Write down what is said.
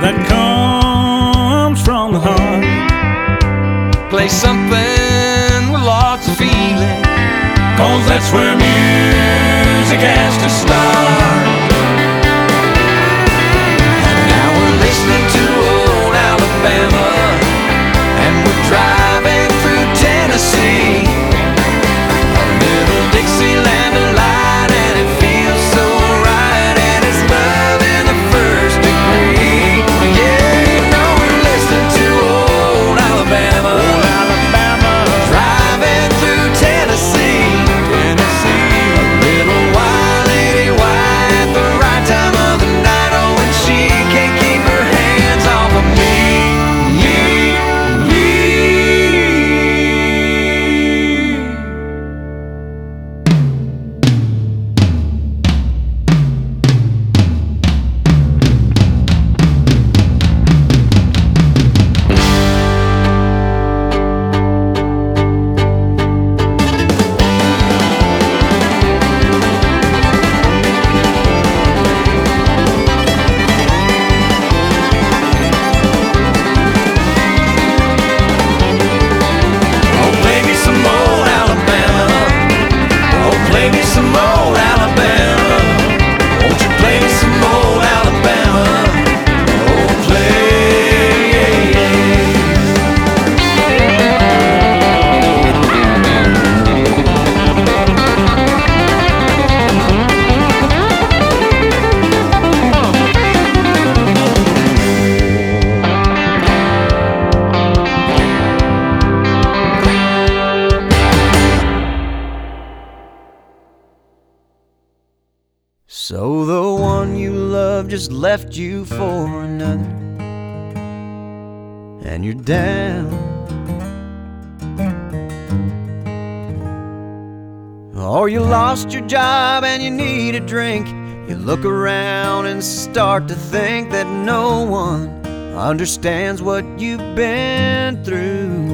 that comes from the heart. Play something with lots of feeling, 'cause that's where music has to start. And now we're listening to old Alabama, and we're driving through Tennessee. A little Dixieland delight, and it feels so right, and it's love in the first degree. Yeah, you know we're listening to old Alabama, driving through Tennessee. A little wild lady white, the right time of the night, oh, and she can't keep her hands off of me. So the one you love just left you for another, and you're down. Or you lost your job and you need a drink. You look around and start to think that no one understands what you've been through.